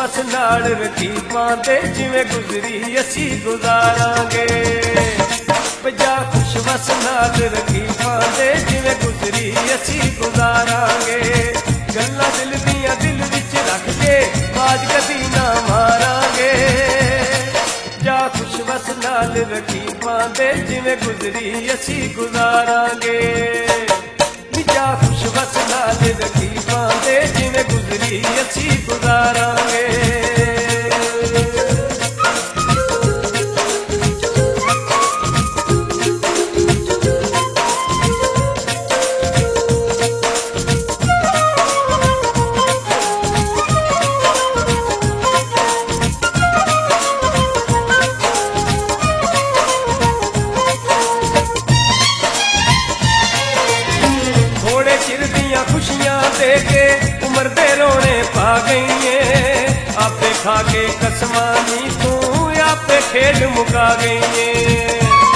ਵਸ ਨਾਲ ਰਕੀਬਾਂ ਦੇ ਜਿਵੇਂ ਗੁਜ਼ਰੀ ਅਸੀਂ ਗੁਜ਼ਾਰਾਂਗੇ। ਜਾ ਖੁਸ਼ ਵਸ ਨਾਲ ਰਕੀਬਾਂ ਦੇ ਜਿਵੇਂ ਗੁਜ਼ਰੀ ਅਸੀਂ ਗੁਜ਼ਾਰਾਂਗੇ। ਗੱਲਾਂ ਦਿਲ ਦੀਆਂ ਦਿਲ ਵਿੱਚ ਰੱਖ ਕੇ ਬਾਜ ਕਦੀ ਨਾ ਮਾਰਾਂਗੇ। ਜਾ ਖੁਸ਼ ਵਸ ਨਾਲ ਰਕੀਬਾਂ ਦੇ ਜਿਵੇਂ ਗੁਜ਼ਰੀ ਅਸੀਂ ਗੁਜ਼ਾਰਾਂਗੇ। ਜਾ ਖੁਸ਼ ਵਸ ਨਾਲ ਰਕੀਬਾਂ ਦੇ ਜਿਵੇਂ ਗੁਜ਼ਰੀ ਅਸੀਂ ਗੁਜ਼ਾਰਾਂਗੇ। खुशियां दे के उम्र दे रोने पा गई है। आपे खा के कसमानी तू आपे खेल मुका गई है।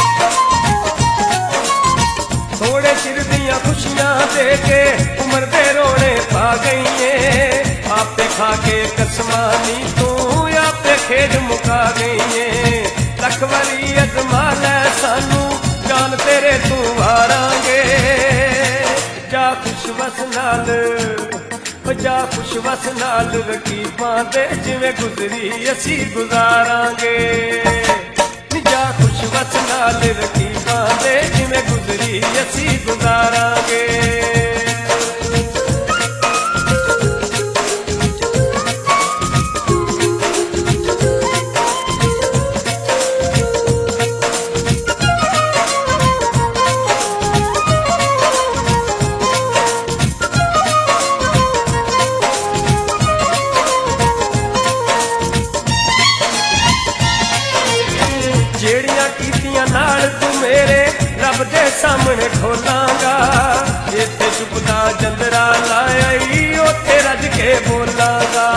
थोड़े चिर दियां खुशियां दे के उम्र दे रोने पा गई है। आपे खा के कसमानी तू आपे खेल मुका गई है। लख वारी अजमा लै सानू जान तेरे तू हारांगे। जा खुश वस नाल जा खुश वस नाल रकीबां दे जिवें गुजरी असी गुजारांगे। जा खुश वस नाल रकीबां दे जिवें गुजरी असी गुजारांगे। ਜਿਹੜੀਆਂ ਕੀਤੀਆਂ ਨਾਲ ਤੂੰ ਮੇਰੇ ਰੱਬ ਦੇ ਸਾਹਮਣੇ ਖੋਲਾਂਗਾ। ਇੱਥੇ ਚੁੱਪਦਾ ਜੰਦਰਾ ਲਾਇਆ ਈ ਉੱਥੇ ਰੱਜ ਕੇ ਬੋਲਾਂਗਾ।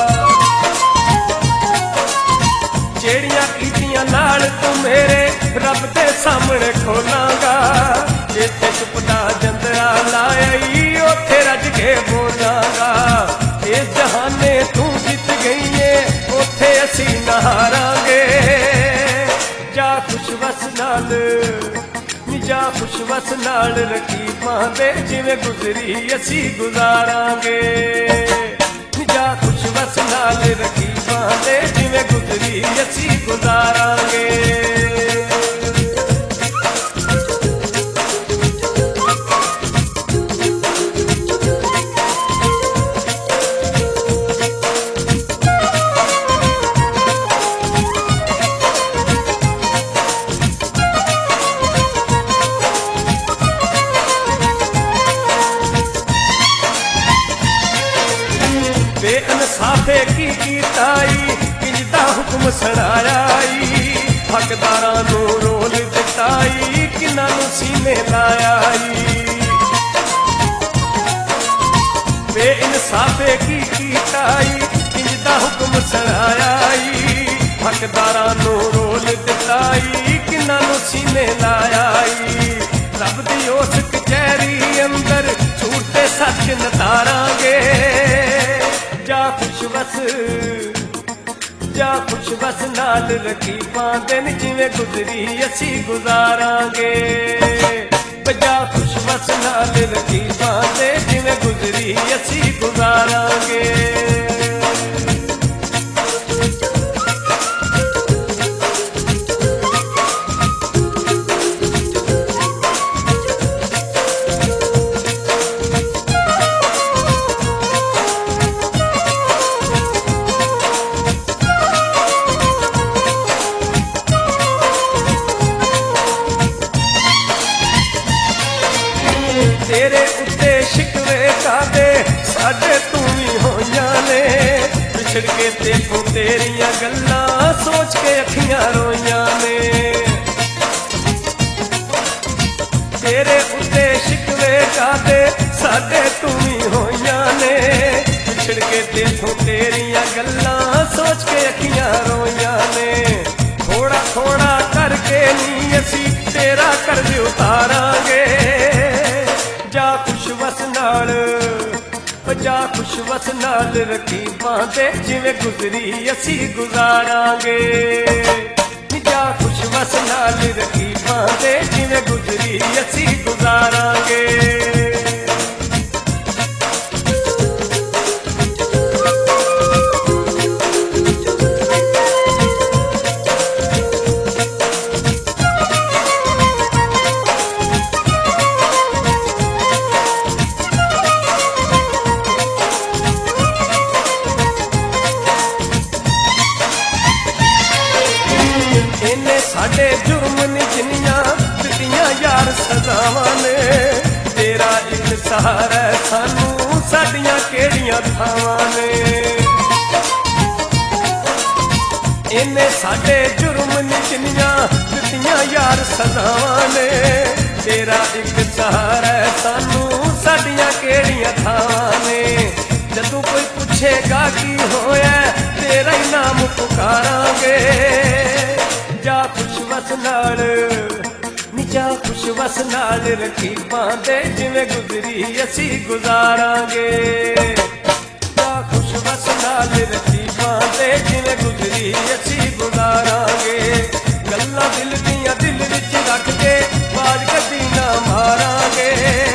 ਜਿਹੜੀਆਂ ਕੀਤੀਆਂ ਨਾਲ ਤੂੰ ਮੇਰੇ ਰੱਬ ਦੇ ਸਾਹਮਣੇ ਖੋਲਾਂਗਾ। ਇੱਥੇ ਚੁੱਪਦਾ ਜੰਦਰਾ ਲਾਇਆ ਈ ਉੱਥੇ ਰੱਜ ਕੇ ਬੋਲਾਂਗਾ। ਇਸ ਜਹਾਨੇ ਤੂੰ ਜਿੱਤ ਗਈ ਏ ਉੱਥੇ ਅਸੀਂ ਨਾ ਹਾਰਾਂਗੇ। जा खुश वस नाल जा खुश वस नाल रकीबां दे जिवें गुजरी असी गुजारांगे। जा खुश वस नाल रकीबां दे जिवें गुजरी असी गुजारांगे। बेइंसाफे की कीताई किंजदा हुक्म सड़ायाई। हकदारां नूं रोल दिताई किन्हां नूं सीने लायाई। बेइंसाफे की कीताई किंजदा हुक्म सड़ायाई। हकदारां नूं रोल दिताई किन्हां नूं सीने लायाई। रब दी उस कचहरी अंदर झूठ ते सच नतारांगे। जा खुश वस नाल रकीबां दिन जिवें गुजरी असी गुजारांगे। जा खुश वस नाल रकीबां दे जिवें गुजरी असी गुजारांगे। तेरे उत्ते शिकवे कादे साडे तू भी होइयां ने। पिछड़ के तेखों तेरियां गल्लां सोच के अखियां रोइयां ने। तेरे उत्ते शिकवे कादे साडे तू भी होइयां ने। पिछड़ के तेखों तेरियां गल्लां सोच के अखियां रोइयां ने। थोड़ा थोड़ा करके नी असी तेरा कर्ज उतारांगे। जा खुश वस नाल जा ਖੁਸ਼ਵਸ ਨਾਲ ਰਕੀਬਾਂ ਦੇ ਜਿਵੇਂ ਗੁਜ਼ਰੀ ਅਸੀਂ ਗੁਜ਼ਾਰਾਂਗੇ ਜਾ ਖੁਸ਼ਵਸ ਨਾਲ ਰਕੀਬਾਂ ਦੇ ਜਿਵੇਂ ਗੁਜ਼ਰੀ ਅਸੀਂ ਗੁਜ਼ਾਰਾਂਗੇ ਇਹਨੇ ਸਾਡੇ ਜੁਰਮ ਨੀ ਜਿੰਨੀਆਂ ਦਿੱਤੀਆਂ ਯਾਰ ਸਜ਼ਾਵਾਂ ਨੇ ਤੇਰਾ ਇੱਕ ਸਹਾਰਾ ਸਾਨੂੰ ਸਾਡੀਆਂ ਕਿਹੜੀਆਂ ਥਾਵਾਂ ਨੇ ਇਹਨੇ ਸਾਡੇ ਜੁਰਮ ਨੀ ਜਿੰਨੀਆਂ ਦਿੱਤੀਆਂ ਯਾਰ ਸਜ਼ਾਵਾਂ ਨੇ ਤੇਰਾ ਇੱਕ ਸਹਾਰਾ ਸਾਨੂੰ ਸਾਡੀਆਂ ਕਿਹੜੀਆਂ ਥਾਵਾਂ ਨੇ ਜਦੋਂ ਕੋਈ ਪੁੱਛੇਗਾ ਕੀ ਹੋਇਆ ਤੇਰਾ ਹੀ ਨਾਮ ਪੁਕਾਰਾਂਗੇ ਜਾ ਖੁਸ਼ਵਸ ਨਾਲ ਨੀ ਜਾ ਖੁਸ਼ਵਸ ਨਾਲ ਰਕੀਬਾਂ ਦੇ ਜਿਵੇਂ ਗੁਜ਼ਰੀ ਅਸੀਂ ਗੁਜ਼ਾਰਾਂਗੇ ਜਾ ਖੁਸ਼ਵਸ ਨਾਲ ਰਕੀਬਾਂ ਦੇ ਜਿਵੇਂ ਗੁਜ਼ਰੀ ਅਸੀਂ ਗੁਜ਼ਾਰਾਂਗੇ ਗੱਲਾਂ ਦਿਲ ਦੀਆਂ ਦਿਲ ਵਿੱਚ ਰੱਖ ਕੇ ਬਾਜ ਕਦੀ ਨਾ ਮਾਰਾਂਗੇ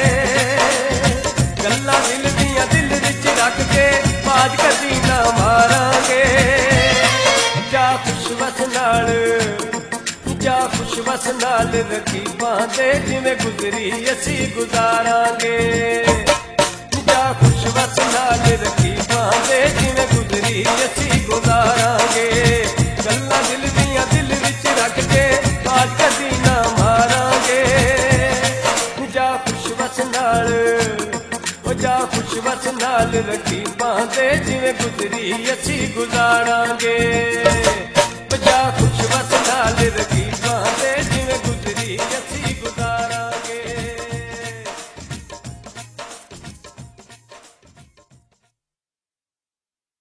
ਗੱਲਾਂ ਦਿਲ ਦੀਆਂ ਦਿਲ ਵਿੱਚ ਰੱਖ ਕੇ ਬਾਜ ਕਦੀ ਨਾ ਮਾਰਾਂਗੇ ਜਾ ਖੁਸ਼ਵਸ ਨਾਲ ਜਾ ਖੁਸ਼ਵਸ ਨਾਲ ਰਕੀਬਾਂ ਦੇ ਜਿਵੇਂ ਗੁਜ਼ਰੀ ਅਸੀਂ ਗੁਜ਼ਾਰਾਂਗੇ ਜਾ ਖੁਸ਼ਵਸ ਨਾਲ ਰਕੀਬਾਂ ਦੇ ਜਿਵੇਂ ਗੁਜ਼ਰੀ ਅਸੀਂ ਗੁਜ਼ਾਰਾਂਗੇ ਗੱਲਾਂ ਦਿਲ ਦੀਆਂ ਦਿਲ ਵਿੱਚ ਰੱਖ ਕੇ ਬਾਜ ਕਦੀ ਨਾ ਮਾਰਾਂਗੇ ਜਾ ਖੁਸ਼ਵਸ ਨਾਲ ਜਾ ਖੁਸ਼ਵਸ ਨਾਲ ਰਕੀਬਾਂ ਦੇ ਜਿਵੇਂ ਗੁਜ਼ਰੀ ਅਸੀਂ ਗੁਜ਼ਾਰਾਂਗੇ ਜਾ ਖੁਸ਼ਵਸ ਨਾਲ ਰਕੀਬਾਂ